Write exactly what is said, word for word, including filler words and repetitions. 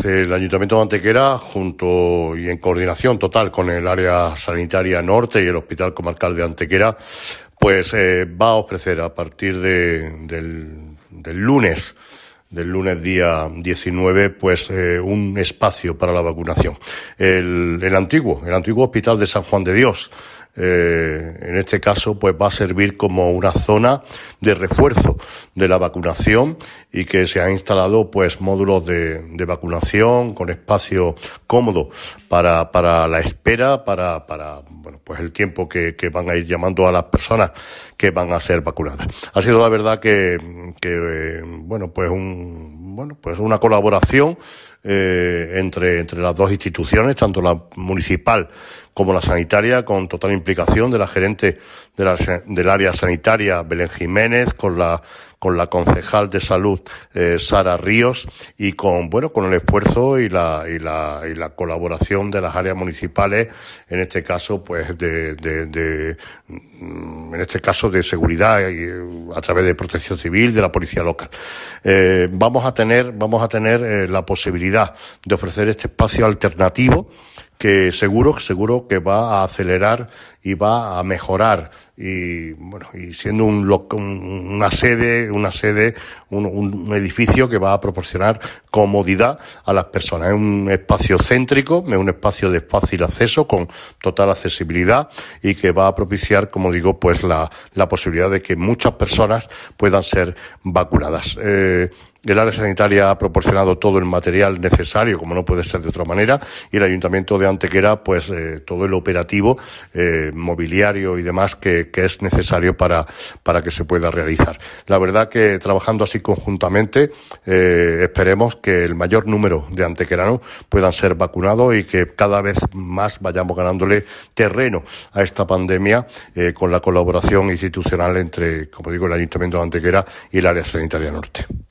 el Ayuntamiento de Antequera, junto y en coordinación total con el área sanitaria norte y el Hospital Comarcal de Antequera, pues eh, va a ofrecer a partir de, del, del lunes, del lunes día diecinueve, pues eh, un espacio para la vacunación. El, el antiguo, el antiguo Hospital de San Juan de Dios, Eh, en este caso, pues va a servir como una zona de refuerzo de la vacunación y que se han instalado, pues, módulos de, de vacunación con espacio cómodo para, para la espera, para, para, bueno, pues el tiempo que, que van a ir llamando a las personas que van a ser vacunadas. Ha sido la verdad que, que eh, bueno, pues un, bueno, pues una colaboración Eh, entre, entre las dos instituciones, tanto la municipal como la sanitaria, con total implicación de la gerente de la, del área sanitaria, Belén Jiménez, con la, con la concejal de salud, eh, Sara Ríos, y con, bueno, con el esfuerzo y la, y la, y la colaboración de las áreas municipales, en este caso, pues, de, de, de, en este caso de seguridad, a través de Protección Civil, de la Policía Local. Eh, vamos a tener, vamos a tener eh, la posibilidad de ofrecer este espacio alternativo que seguro, seguro que va a acelerar y va a mejorar y bueno, y siendo un, una sede, una sede, un, un edificio que va a proporcionar comodidad a las personas. Es un espacio céntrico, es un espacio de fácil acceso con total accesibilidad y que va a propiciar, como digo, pues la, la posibilidad de que muchas personas puedan ser vacunadas. Eh, El área sanitaria ha proporcionado todo el material necesario, como no puede ser de otra manera, y el Ayuntamiento de Antequera, pues, eh, todo el operativo, eh, mobiliario y demás que, que es necesario para, para que se pueda realizar. La verdad que trabajando así conjuntamente, eh, esperemos que el mayor número de antequeranos puedan ser vacunados y que cada vez más vayamos ganándole terreno a esta pandemia, eh, con la colaboración institucional entre, como digo, el Ayuntamiento de Antequera y el área sanitaria norte.